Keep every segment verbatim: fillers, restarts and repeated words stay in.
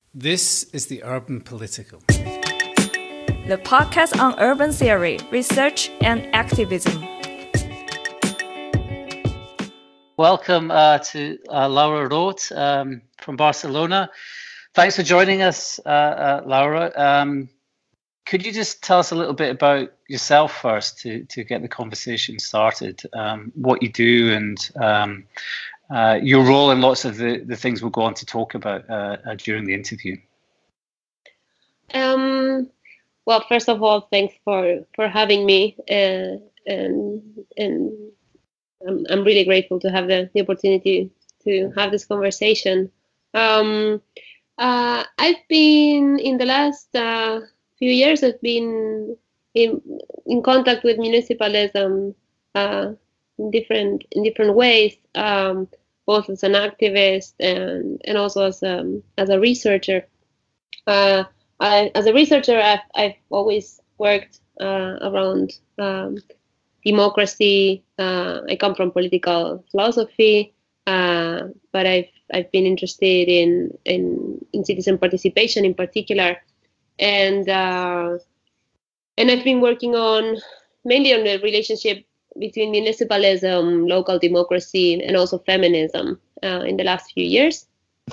This is the Urban Political, the podcast on urban theory, research, and activism. Welcome uh, to uh, Laura Roth um, from Barcelona. Thanks for joining us, uh, uh, Laura. Um, could you just tell us a little bit about yourself first to, to get the conversation started, um, what you do and um, uh, your role in lots of the, the things we'll go on to talk about uh, uh, during the interview? Um, well, first of all, thanks for, for having me. Uh, and and I'm, I'm really grateful to have the, the opportunity to have this conversation. Um, uh, I've been, in the last uh, few years, I've been in, in contact with municipalism uh, in different in different ways, um, both as an activist and, and also as, um, as a researcher. Uh, I, as a researcher, I've, I've always worked uh, around um, democracy. Uh, I come from political philosophy, uh, but I've I've been interested in in, in citizen participation in particular, and uh, and I've been working on mainly on the relationship between municipalism, local democracy, and also feminism uh, in the last few years.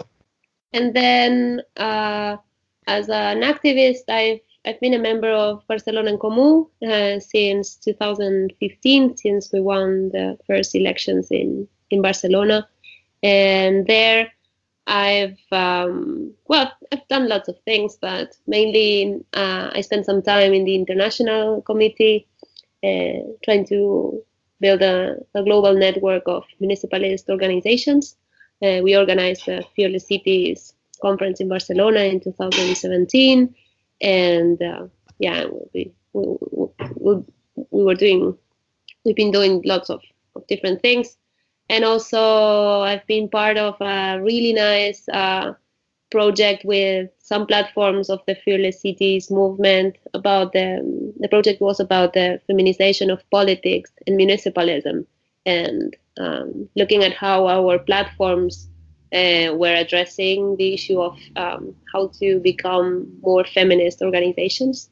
And then, uh, as an activist, I've I've been a member of Barcelona en Comú uh, since two thousand fifteen, since we won the first elections in, in Barcelona. And there I've, um, well, I've done lots of things, but mainly uh, I spent some time in the international committee uh, trying to build a, a global network of municipalist organizations. Uh, we organized the Fearless Cities conference in Barcelona in two thousand seventeen. And uh, yeah, we, we, we, we were doing, we've been doing lots of, of different things. And also I've been part of a really nice uh, project with some platforms of the Fearless Cities movement about the, the project was about the feminization of politics and municipalism, and um, looking at how our platforms Uh, we're addressing the issue of um, how to become more feminist organizations.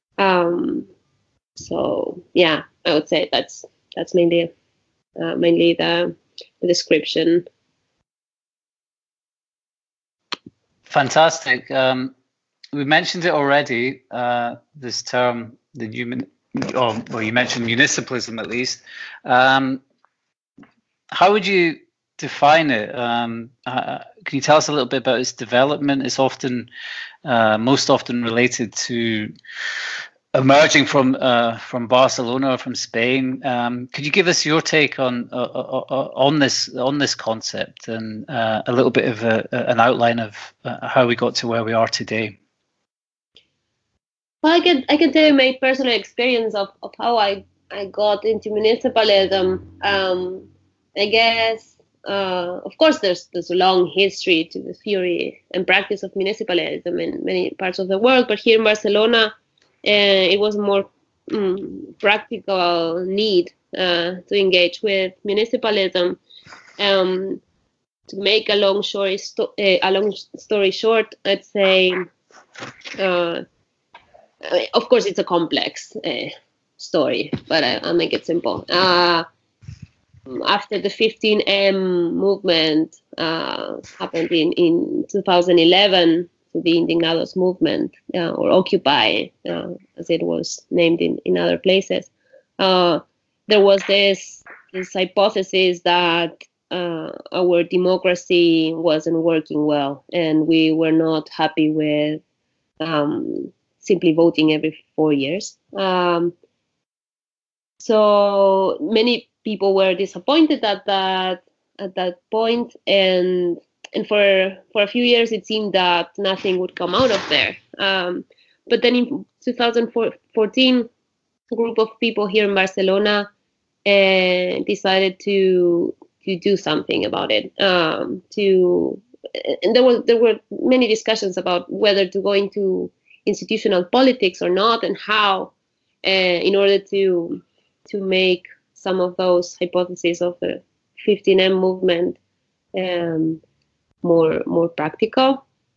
Um, so yeah, I would say that's that's mainly uh, mainly the, the description. Fantastic. Um, we mentioned it already. Uh, this term, the human, oh, well, you mentioned municipalism at least. Um, how would you define it? Um, uh, can you tell us a little bit about its development? It's often, uh, most often related to emerging from uh, from Barcelona or from Spain. Um, could you give us your take on uh, uh, on this on this concept and uh, a little bit of a, an outline of uh, how we got to where we are today? Well, I can I can tell you my personal experience of, of how I, I got into municipalism. Um, I guess. Uh, of course, there's there's a long history to the theory and practice of municipalism in many parts of the world, but here in Barcelona, uh, it was a more um, practical need uh, to engage with municipalism. Um, to make a long story sto- uh, a long story short, I'd say, uh, of course, it's a complex uh, story, but I, I'll make it simple. Uh, After the fifteen M movement uh, happened in, in two thousand eleven, to the Indignados movement, uh, or Occupy, uh, as it was named in, in other places, uh, there was this, this hypothesis that uh, our democracy wasn't working well, and we were not happy with um, simply voting every four years. Um, so many people were disappointed at that at that point, and and for for a few years it seemed that nothing would come out of there. Um, but then in two thousand fourteen, a group of people here in Barcelona uh, decided to to do something about it. Um, to and there was there were many discussions about whether to go into institutional politics or not, and how, uh, in order to to make some of those hypotheses of the fifteen M movement um, more more practical.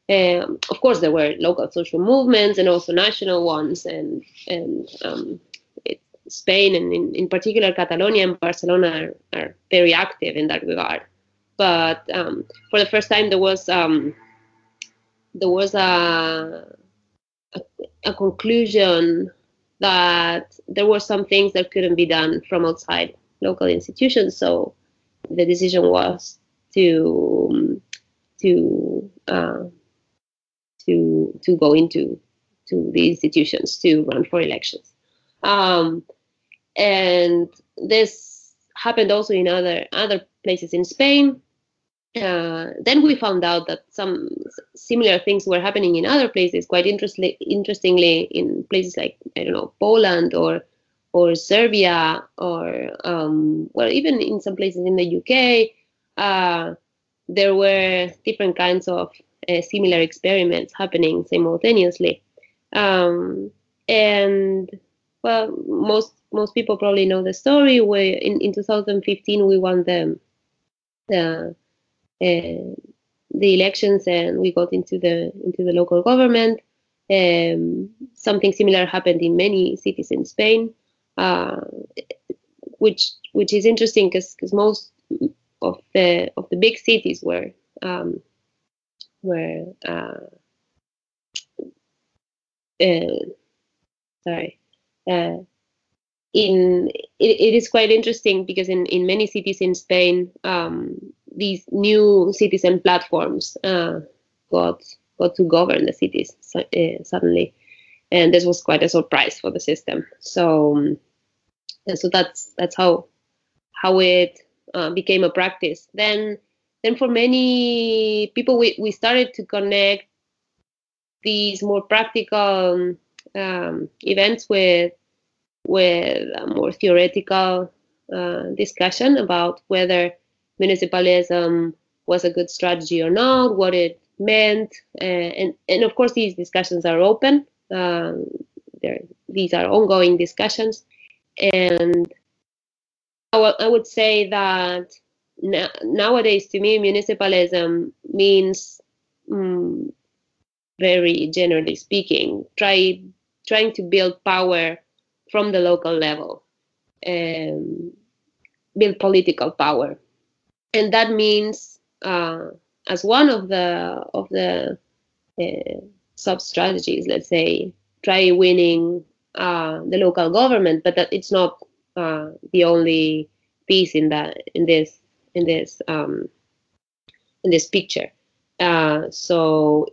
Um, of course, there were local social movements and also national ones, and and um, it, Spain and in, in particular Catalonia and Barcelona are, are very active in that regard. But um, for the first time, there was um, there was a, a a conclusion that there were some things that couldn't be done from outside local institutions. So the decision was to to uh, to to go into to the institutions to run for elections, um, and this happened also in other other places in Spain. Uh, then we found out that some similar things were happening in other places. Quite interestingly, interestingly, in places like I don't know Poland or or Serbia or um, well, even in some places in the U K, uh, there were different kinds of uh, similar experiments happening simultaneously. Um, and well, most most people probably know the story. Where in, in two thousand fifteen we won the the uh, the elections and we got into the into the local government. Um, something similar happened in many cities in Spain, uh, which which is interesting because because most of the of the big cities were um, were uh, uh, sorry. Uh, in it, it is quite interesting because in, in many cities in Spain, um, these new citizen platforms uh, got got to govern the cities uh, suddenly, and this was quite a surprise for the system. So, um, and so that's that's how how it uh, became a practice. Then, then for many people, we, we started to connect these more practical um, events with with a more theoretical uh, discussion about whether municipalism was a good strategy or not, what it meant, uh, and and of course these discussions are open. Um, these are ongoing discussions, and I, w- I would say that na- nowadays, to me, municipalism means, um, very generally speaking, try trying to build power from the local level, um, build political power, and that means, uh, as one of the of the uh, sub strategies, let's say, try winning uh, the local government, but that it's not uh, the only piece in that in this in this um, in this picture. Uh, so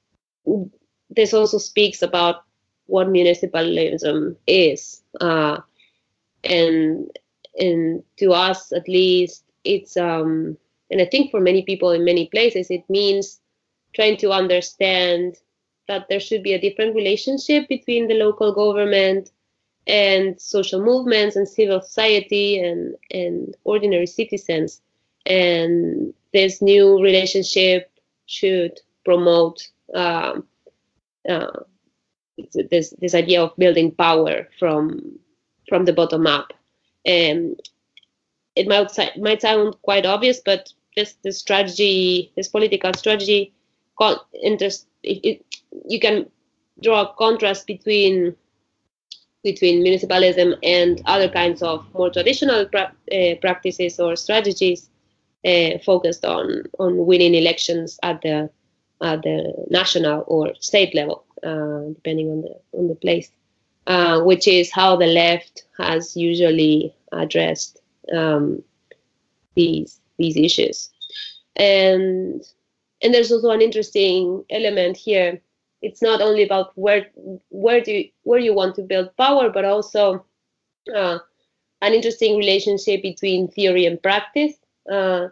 this also speaks about what municipalism is, uh, and and to us at least, it's um, and I think for many people in many places, it means trying to understand that there should be a different relationship between the local government and social movements and civil society and and ordinary citizens, and this new relationship should promote um, uh, this this idea of building power from from the bottom up. And it might might sound quite obvious, but this this strategy, this political strategy, interest it, it, you can draw a contrast between between municipalism and other kinds of more traditional pra- uh, practices or strategies uh, focused on on winning elections at the at the national or state level, uh, depending on the on the place, uh, which is how the left has usually addressed um, these these issues. And and there's also an interesting element here. It's not only about where where do you, where you want to build power, but also uh, an interesting relationship between theory and practice. Uh,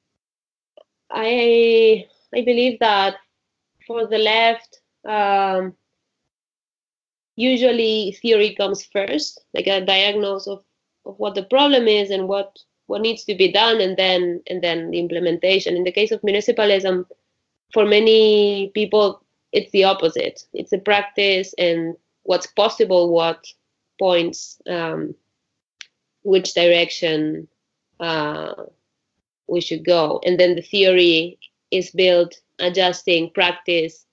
I I believe that for the left, um, usually theory comes first, like a diagnosis of, of what the problem is and what what needs to be done, and then and then the implementation. In the case of municipalism, for many people, it's the opposite. It's a practice and what's possible, what points, um, which direction uh, we should go. And then the theory is built adjusting practice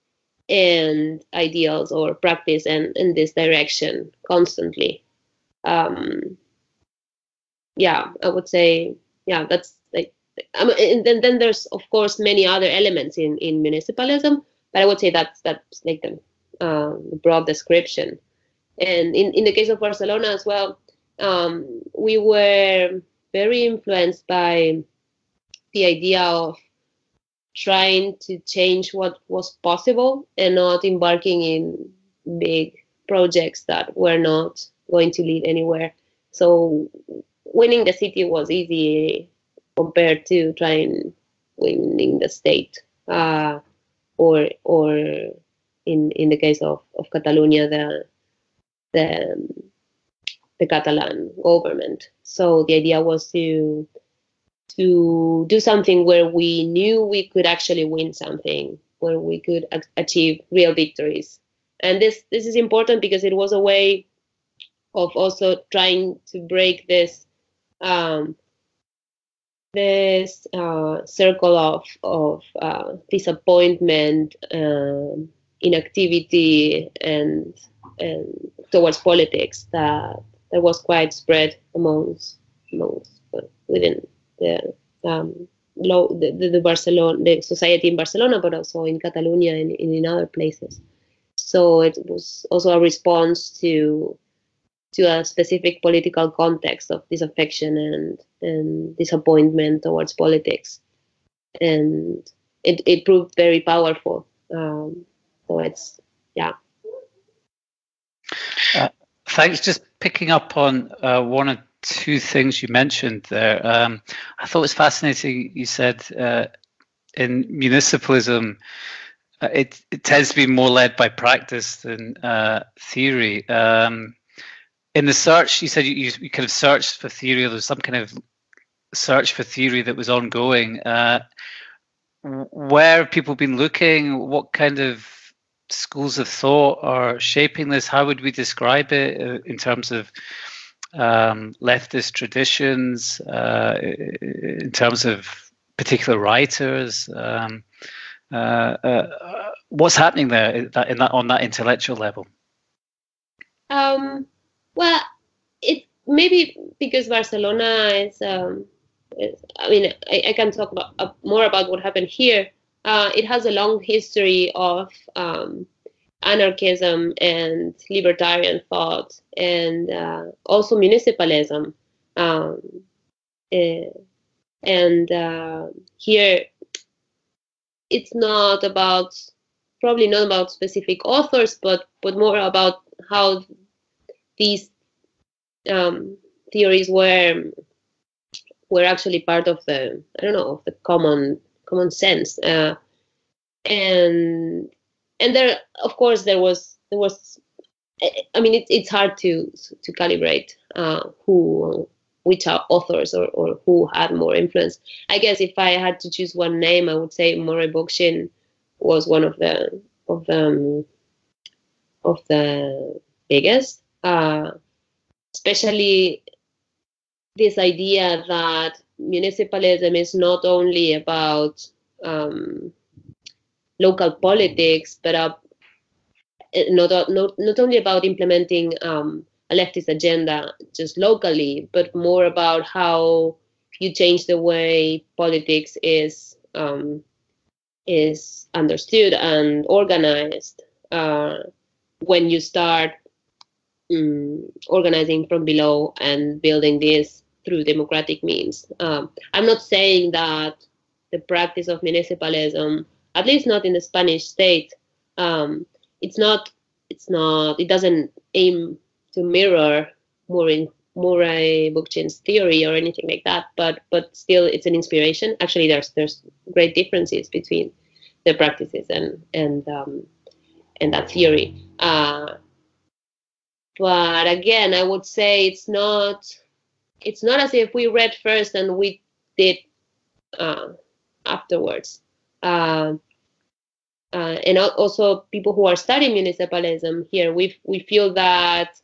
and ideals or practice and in this direction constantly. Um, yeah, I would say, yeah, that's like, I mean, and then, then there's of course many other elements in, in municipalism, but I would say that's, that's like the uh, broad description. And in, in the case of Barcelona as well, um, we were very influenced by the idea of trying to change what was possible and not embarking in big projects that were not going to lead anywhere. So winning the city was easy compared to trying winning the state, uh, or or in in the case of, of Catalonia, the the the Catalan government. So the idea was to to do something where we knew we could actually win something, where we could a- achieve real victories. And this this is important because it was a way of also trying to break this um, this uh, circle of of uh, disappointment, uh, inactivity, and and towards politics that that was quite spread amongst amongst uh, within the um, low the, the, the Barcelona the society in Barcelona, but also in Catalonia and, and in other places. So it was also a response to to a specific political context of disaffection and, and disappointment towards politics. And it, it proved very powerful. Um, so it's, yeah. Uh, thanks. Just picking up on uh, one or two things you mentioned there. Um, I thought it was fascinating. You said uh, in municipalism, uh, it, it tends to be more led by practice than uh, theory. Um, In the search, you said you, you kind of searched for theory, or there was some kind of search for theory that was ongoing. Uh, where have people been looking? What kind of schools of thought are shaping this? How would we describe it uh, in terms of um, leftist traditions, uh, in terms of particular writers? Um, uh, uh, what's happening there in that, in that, on that intellectual level? Um, Well, it maybe because Barcelona is, um, is I mean, I, I can talk about, uh, more about what happened here. Uh, it has a long history of um, anarchism and libertarian thought, and uh, also municipalism. Um, uh, and uh, here, it's not about, probably not about specific authors, but but more about how these um, theories were were actually part of the, I don't know, of the common common sense, uh, and and there, of course, there was there was, I mean, it's it's hard to to calibrate uh, who which are authors or, or who had more influence. I guess if I had to choose one name, I would say Murray Bookchin was one of the of the um, of the biggest. Uh, especially this idea that municipalism is not only about um, local politics, but uh, not, not, not only about implementing um, a leftist agenda just locally, but more about how you change the way politics is um, is understood and organized uh, when you start Um, organizing from below and building this through democratic means. Um, I'm not saying that the practice of municipalism, at least not in the Spanish state, um, it's not, it's not, it doesn't aim to mirror Murray, Murray Bookchin's theory or anything like that. But but still, it's an inspiration. Actually, there's there's great differences between the practices and and um, and that theory. Uh, But again, I would say it's not it's not as if we read first and we did uh, afterwards. Uh, uh, and also people who are studying municipalism here, we we feel that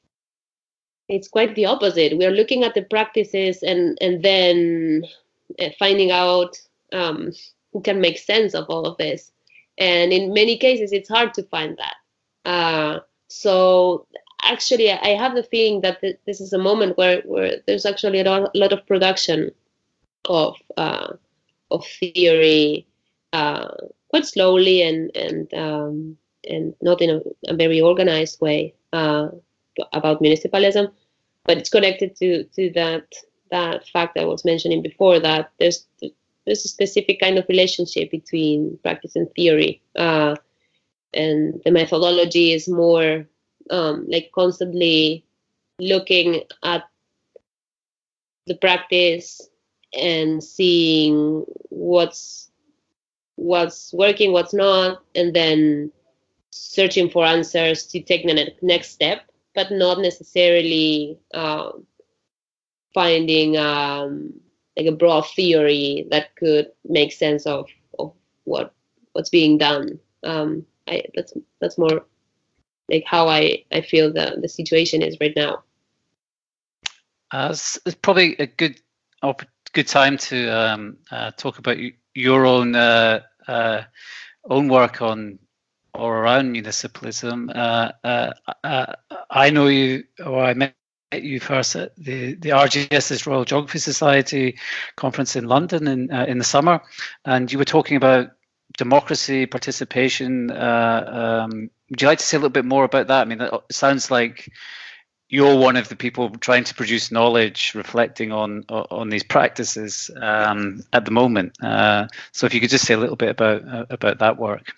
it's quite the opposite. We are looking at the practices and, and then finding out um, who can make sense of all of this. and in many cases, it's hard to find that. Uh, so actually, I have the feeling that th- this is a moment where, where there's actually a lot, a lot of production of uh, of theory, uh, quite slowly and and um, and not in a, a very organized way uh, about municipalism, but it's connected to to that that fact I was mentioning before, that there's there's a specific kind of relationship between practice and theory, uh, and the methodology is more um, like constantly looking at the practice and seeing what's what's working, what's not, and then searching for answers to take the ne- next step, but not necessarily um, finding um, like a broad theory that could make sense of, of what what's being done. Um, I, that's that's more like how I, I feel the, the situation is right now. Uh, it's, it's probably a good good time to um, uh, talk about your own uh, uh, own work on or around municipalism. Uh, uh, uh, I know you, or I met you first at the the R G S's Royal Geography Society conference in London in uh, in the summer, and you were talking about democracy, participation. Uh, um, would you like to say a little bit more about that? I mean, it sounds like you're one of the people trying to produce knowledge reflecting on on these practices um, at the moment. Uh, so if you could just say a little bit about uh, about that work.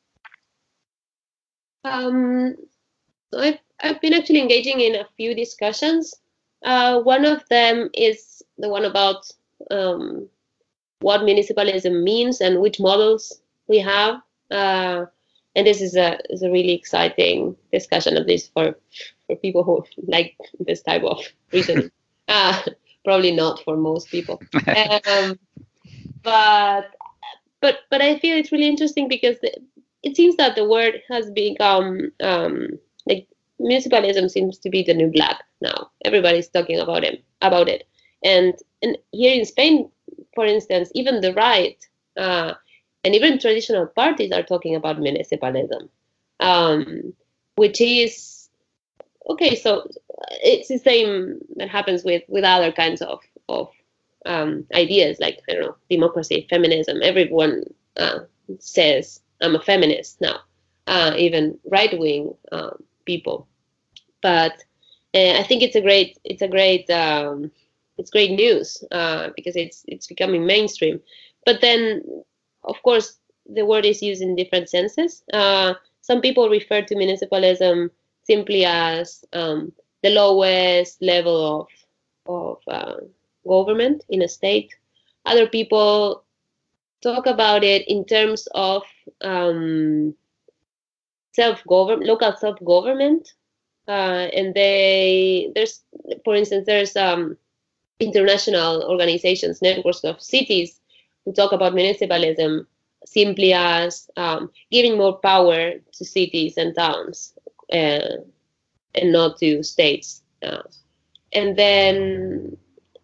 Um, I've, I've been actually engaging in a few discussions. Uh, one of them is the one about um, what municipalism means and which models we have. Uh, and this is a is a really exciting discussion, at least for, for people who like this type of reasoning. uh, probably not for most people. um, but but but I feel it's really interesting because the, it seems that the word has become um, like municipalism seems to be the new black now. Everybody's talking about it about it, and and here in Spain, for instance, even the right uh, and even traditional parties are talking about municipalism, um, which is okay. So it's the same that happens with, with other kinds of of um, ideas, like I don't know, democracy, feminism. Everyone uh, says I'm a feminist now, uh, even right wing uh, people. But uh, I think it's a great it's a great um, it's great news uh, because it's it's becoming mainstream. But then, of course, the word is used in different senses. Uh, some people refer to municipalism simply as um, the lowest level of of uh, government in a state. Other people talk about it in terms of um, self-government, local self-government, uh, and they there's, for instance, there's um, international organizations, networks of cities who talk about municipalism simply as um, giving more power to cities and towns uh, and not to states. Uh, and then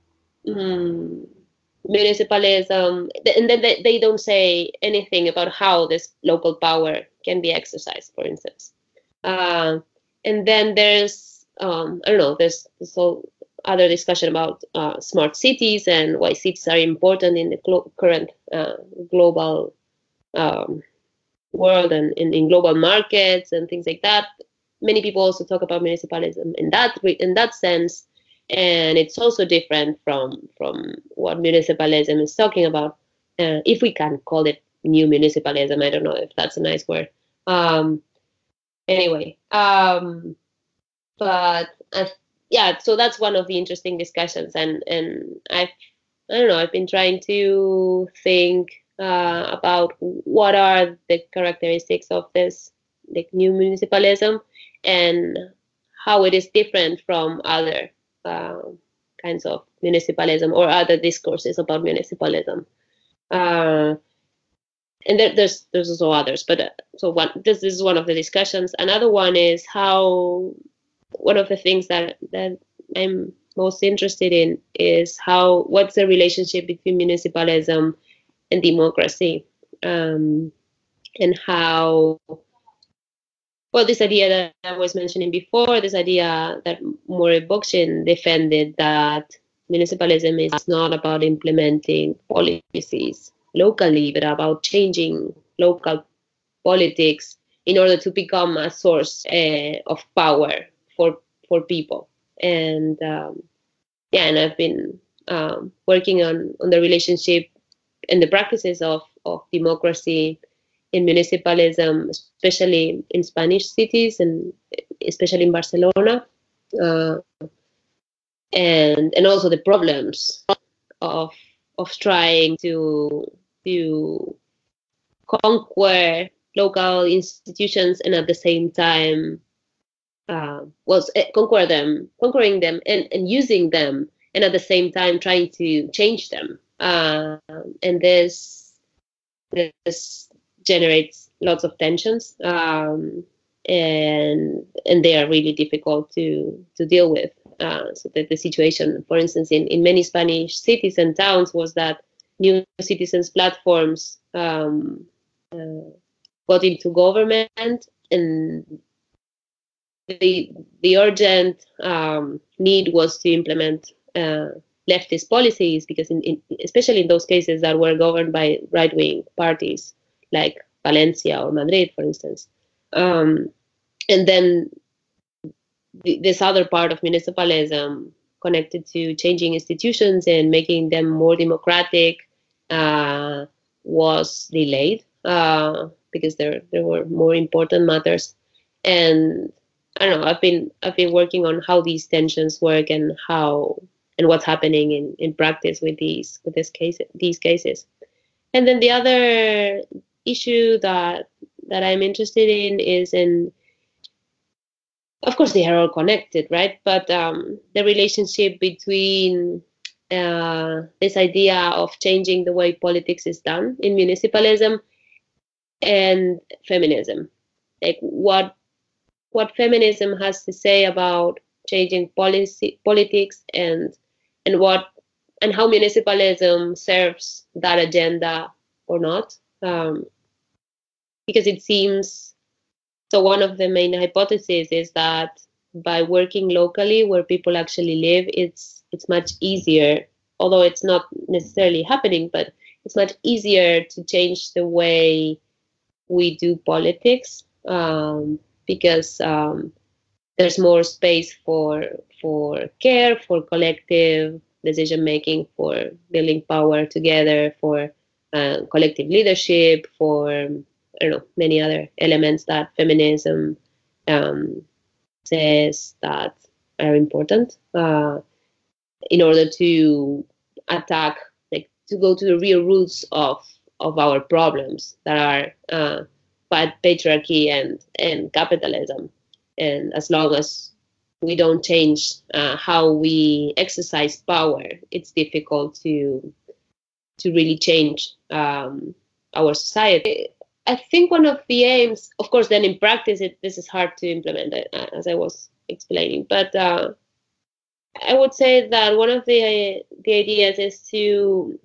um, municipalism, and then they, they don't say anything about how this local power can be exercised, for instance. Uh, and then there's, um, I don't know, there's this whole other discussion about uh, smart cities and why cities are important in the glo- current uh, global um, world and in, in global markets and things like that. Many people also talk about municipalism in that in that sense, and it's also different from from what municipalism is talking about. Uh, if we can call it new municipalism, I don't know if that's a nice word. Um, anyway, um, but uh, yeah, so that's one of the interesting discussions, and and I've I don't know I've been trying to think uh, about what are the characteristics of this like new municipalism and how it is different from other uh, kinds of municipalism or other discourses about municipalism. Uh, and there, there's there's also others, but uh, so one this, this is one of the discussions. Another one is how one of the things that that I'm most interested in is how what's the relationship between municipalism and democracy. Um, and how, well, this idea that I was mentioning before, this idea that Murray Bookchin defended, that municipalism is not about implementing policies locally, but about changing local politics in order to become a source uh, of power for for people. And um, yeah, and I've been um, working on, on the relationship and the practices of, of democracy in municipalism, especially in Spanish cities and especially in Barcelona, uh, and and also the problems of of trying to to conquer local institutions and at the same time, uh, well, conquer them, conquering them and, and using them, and at the same time trying to change them. Uh, and this this generates lots of tensions, um, and and they are really difficult to to deal with. Uh, so that the situation, for instance, in, in many Spanish cities and towns was that new citizens platforms um, uh, got into government, and the the urgent um, need was to implement uh, leftist policies, because in, in, especially in those cases that were governed by right-wing parties like Valencia or Madrid, for instance. Um, and then th- this other part of municipalism connected to changing institutions and making them more democratic uh, was delayed uh, because there there were more important matters. And I don't know, I've been I've been working on how these tensions work and how and what's happening in, in practice with these with this case these cases. And then the other issue that that I'm interested in is in, of course, they are all connected, right? But um, the relationship between uh, this idea of changing the way politics is done in municipalism and feminism, like what what feminism has to say about changing policy politics, and and what and how municipalism serves that agenda or not, um, because it seems so. One of the main hypotheses is that by working locally where people actually live, it's it's much easier, although it's not necessarily happening, but it's much easier to change the way we do politics, um, because um, there's more space for for care, for collective decision making, for building power together, for uh, collective leadership, for I don't know, many other elements that feminism um, says that are important uh, in order to attack, like to go to the real roots of of our problems that are uh, patriarchy and and capitalism. And as long as we don't change uh, how we exercise power, it's difficult to to really change um, our society. I think one of the aims, of course, then in practice, it, this is hard to implement, as I was explaining. But uh, I would say that one of the the ideas is to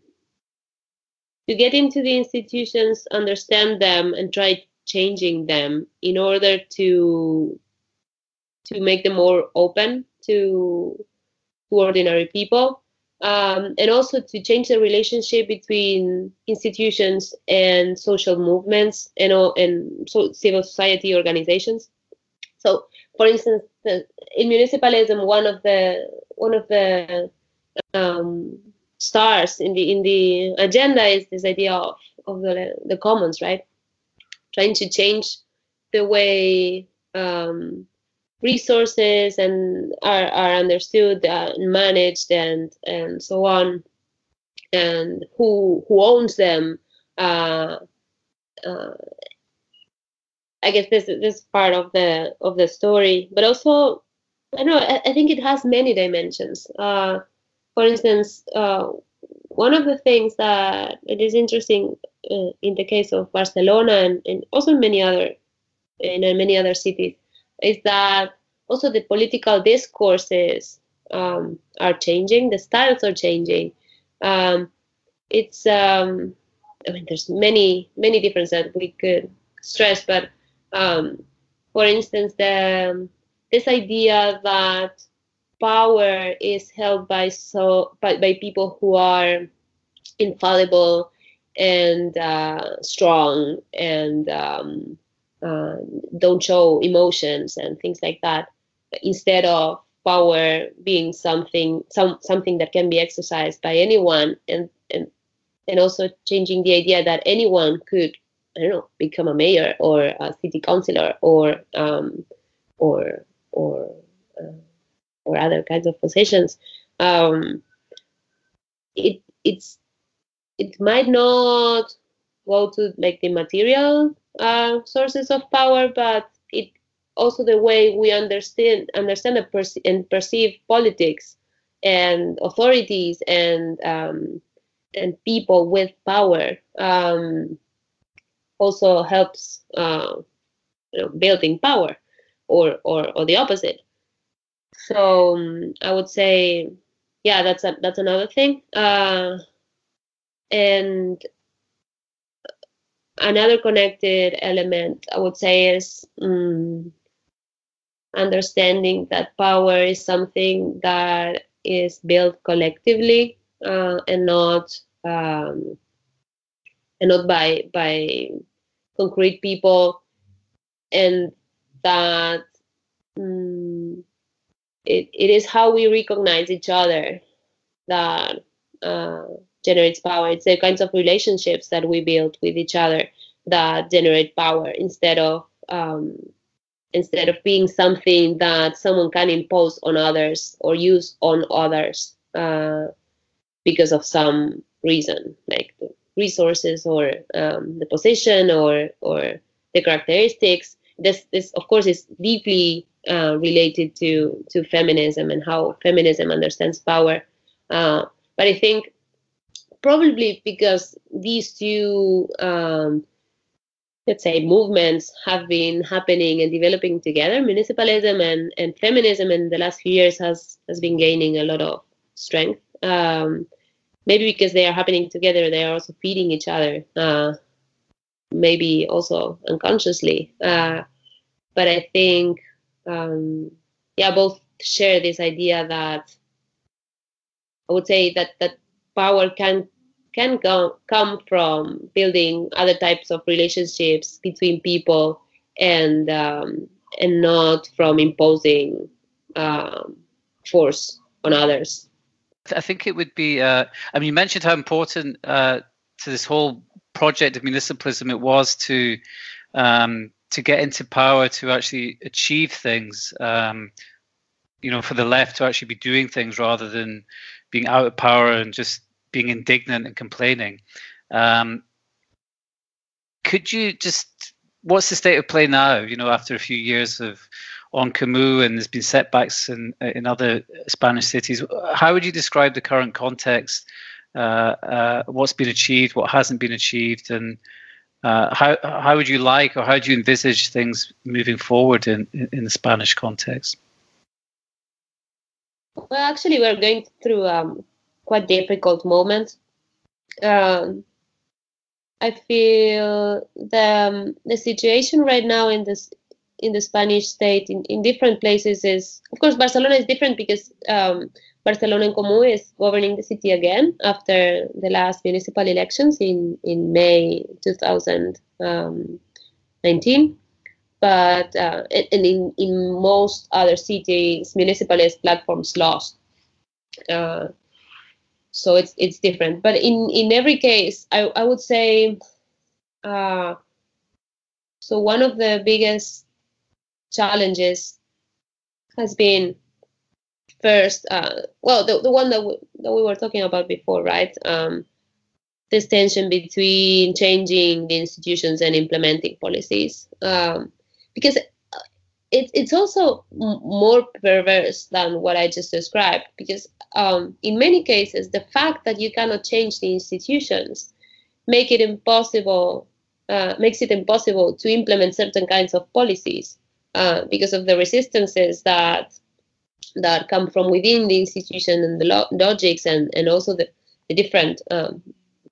to get into the institutions, understand them, and try changing them in order to to make them more open to to ordinary people, um, and also to change the relationship between institutions and social movements and and so civil society organizations. So, for instance, the, in municipalism, one of the one of the um, stars in the in the agenda is this idea of of the the commons, right? Trying to change the way um, resources and are, are understood and managed and and so on, and who who owns them. Uh, uh, I guess this this is part of the of the story, but also I don't know. I, I think it has many dimensions. Uh, for instance, uh, one of the things that it is interesting uh, in the case of Barcelona and, and also in many other in many other cities is that also the political discourses um, are changing, the styles are changing. Um, it's um, I mean, there's many many differences that we could stress. But um, for instance, the this idea that power is held by so by, by people who are infallible and uh, strong and um, uh, don't show emotions and things like that, instead of power being something some something that can be exercised by anyone, and and and also changing the idea that anyone could, I don't know, become a mayor or a city councilor or um, or or uh, or other kinds of positions. Um, it it's it might not go to like the material uh, sources of power, but it also the way we understand understand and, perce- and perceive politics and authorities and um, and people with power um, also helps uh, you know, building power, or, or or the opposite. So um, I would say, yeah, that's a, that's another thing. Uh, and another connected element, I would say, is um, understanding that power is something that is built collectively uh, and not um, and not by by concrete people, and that um, it, it is how we recognize each other that uh, generates power. It's the kinds of relationships that we build with each other that generate power, instead of um, instead of being something that someone can impose on others or use on others uh, because of some reason, like the resources or um, the position or or the characteristics. This this of course is deeply uh, related to to feminism and how feminism understands power. Uh, but I think probably because these two, um, let's say, movements have been happening and developing together, municipalism and, and feminism in the last few years has, has been gaining a lot of strength. Um, maybe because they are happening together, they are also feeding each other, uh, maybe also unconsciously. Uh, but I think, um, yeah, both share this idea that I would say that that power can can go, come from building other types of relationships between people, and um, and not from imposing um, force on others. I think it would be. Uh, I mean, you mentioned how important uh, to this whole project of municipalism it was to um, to get into power, to actually achieve things. Um, you know, for the left to actually be doing things rather than being out of power and just being indignant and complaining. Um, could you just, what's the state of play now, you know, after a few years of on Camus, and there's been setbacks in, in other Spanish cities? How would you describe the current context, uh, uh, what's been achieved, what hasn't been achieved, and uh, how how would you like, or how do you envisage things moving forward in, in, in the Spanish context? Well, actually, we're going through um, quite difficult moments. Um, I feel the um, the situation right now in this in the Spanish state in, in different places is, of course, Barcelona is different because um, Barcelona en Comú is governing the city again after the last municipal elections in in May two thousand nineteen. But uh, and in, in most other cities, municipalist platforms lost. Uh, so it's it's different. But in, in every case, I, I would say, uh, so one of the biggest challenges has been first, uh, well, the, the one that we, that we were talking about before, right? Um, this tension between changing the institutions and implementing policies. Um, because it, it's also m- more perverse than what I just described, because um, in many cases, the fact that you cannot change the institutions make it impossible, uh, makes it impossible to implement certain kinds of policies uh, because of the resistances that that come from within the institution and the lo- logics and, and also the, the different um,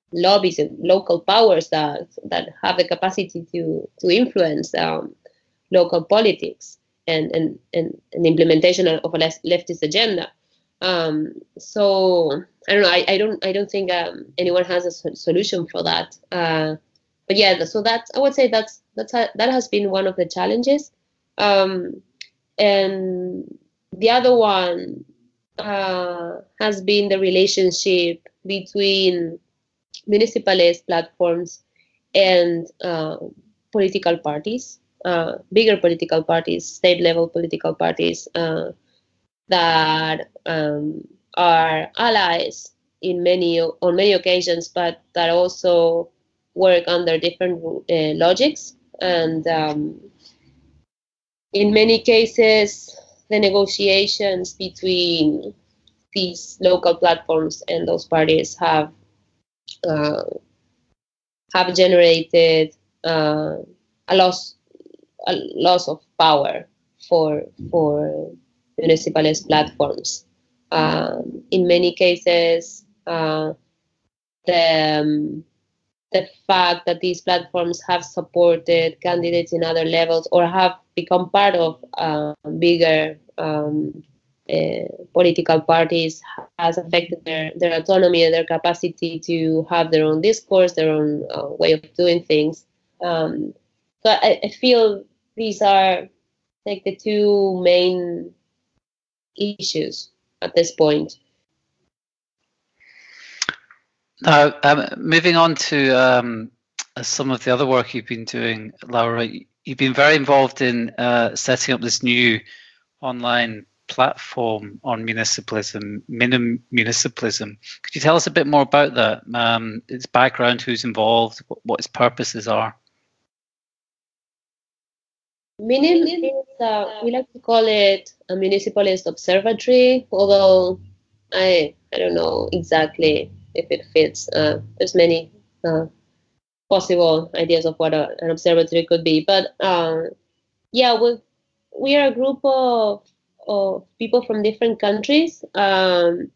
lobbies and local powers that that have the capacity to to influence um, local politics and and and, and implementation of a leftist agenda. Um, so I don't know. I, I don't I don't think um, anyone has a solution for that. Uh, but yeah, so that I would say that's that's a, that has been one of the challenges. Um, and the other one uh, has been the relationship between municipalist platforms and uh, political parties, uh, bigger political parties, state level political parties uh, that um, are allies in many on many occasions, but that also work under different uh, logics. And um, in many cases, the negotiations between these local platforms and those parties have uh, have generated uh, a loss a loss of power for for municipalist platforms. Um, in many cases, uh, the um, the fact that these platforms have supported candidates in other levels or have become part of uh, bigger um, uh, political parties has affected their, their autonomy and their capacity to have their own discourse, their own uh, way of doing things. Um, so I, I feel these are like the two main issues at this point. Now, um, moving on to um, some of the other work you've been doing, Laura, you've been very involved in uh, setting up this new online platform on municipalism, Minim Municipalism. Could you tell us a bit more about that? Um, its background, who's involved, what, what its purposes are? Minim is, uh, we like to call it a municipalist observatory, although I I don't know exactly if it fits. Uh, there's many uh, possible ideas of what a, an observatory could be, but uh, yeah, we we are a group of of people from different countries. Um,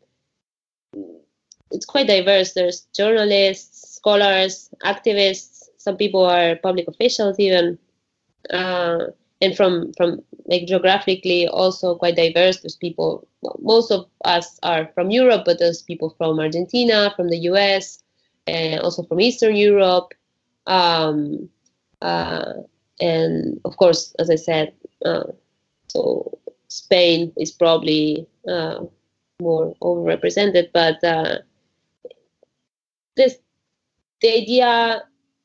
it's quite diverse. There's journalists, scholars, activists. Some people are public officials even. Uh, and from from like geographically also quite diverse. There's people, well, most of us are from Europe, but there's people from Argentina, from the U S, and also from Eastern Europe. Um, uh, and of course, as I said, uh, so Spain is probably uh, more overrepresented, but uh, this the idea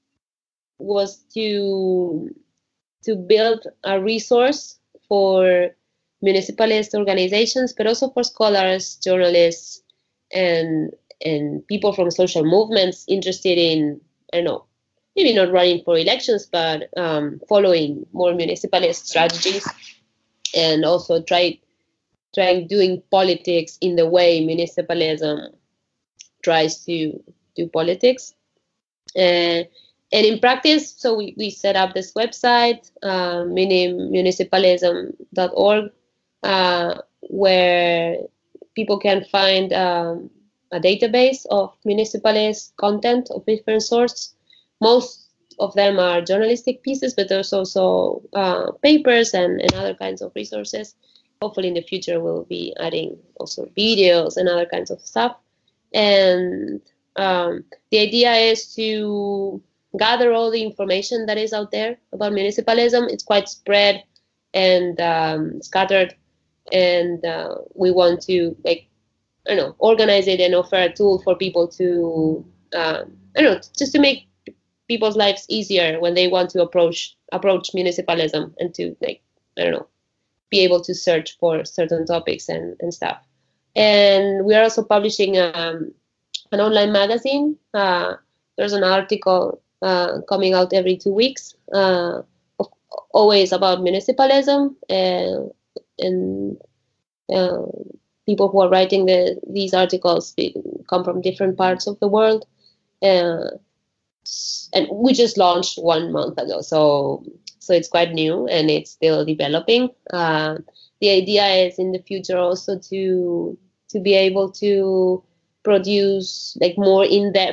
was to to build a resource for municipalist organizations, but also for scholars, journalists, and and people from social movements interested in, I don't know, maybe not running for elections, but um, following more municipalist strategies, and also try trying doing politics in the way municipalism tries to do politics. Uh, And in practice, so we, we set up this website, uh, minim municipalism dot org, uh, where people can find um, a database of municipalist content of different sorts. Most of them are journalistic pieces, but there's also uh, papers and, and other kinds of resources. Hopefully in the future we'll be adding also videos and other kinds of stuff. And um, the idea is to gather all the information that is out there about municipalism. It's quite spread and um, scattered, and uh, we want to, like, I don't know, organize it and offer a tool for people to, um, I don't know, just to make people's lives easier when they want to approach approach municipalism and to, like, I don't know, be able to search for certain topics and, and stuff. And we are also publishing um, an online magazine. Uh, there's an article Uh, coming out every two weeks, uh, always about municipalism, uh, and uh, people who are writing the, these articles come from different parts of the world. Uh, and we just launched one month ago, so so it's quite new and it's still developing. Uh, the idea is in the future also to to be able to produce like more in-depth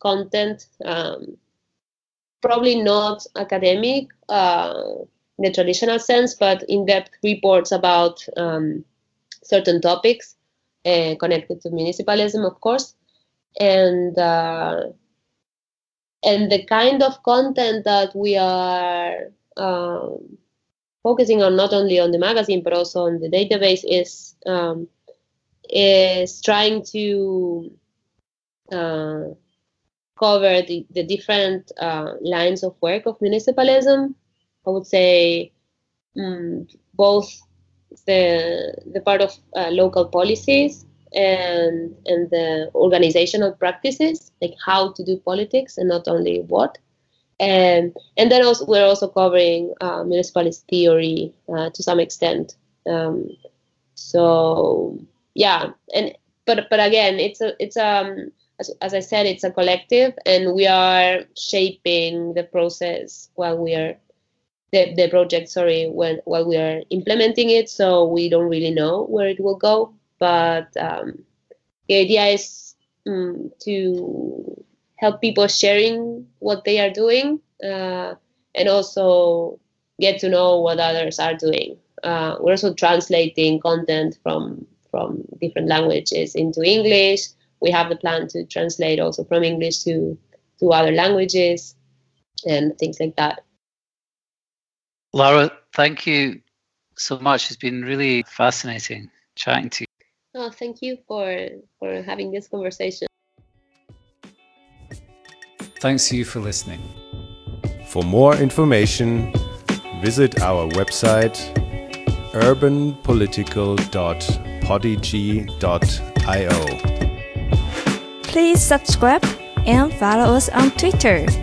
content, um, probably not academic uh, in the traditional sense, but in-depth reports about um, certain topics uh, connected to municipalism, of course, and uh, and the kind of content that we are um, focusing on, not only on the magazine but also on the database, is um, is trying to uh, cover the, the different uh, lines of work of municipalism. I would say um, both the the part of uh, local policies and and the organizational practices, like how to do politics and not only what. And and then also we're also covering uh, municipalist theory uh, to some extent. Um, so yeah, and but but again, it's a it's um as, as I said, it's a collective, and we are shaping the process while we are the the project. Sorry, when while we are implementing it, so we don't really know where it will go. But um, the idea is um, to help people sharing what they are doing, uh, and also get to know what others are doing. Uh, we're also translating content from from different languages into English. We have the plan to translate also from English to to other languages and things like that. Laura, thank you so much. It's been really fascinating chatting to you. Oh, thank you for for having this conversation. Thanks to you for listening. For more information, visit our website urban political dot podigy dot io. Please subscribe and follow us on Twitter.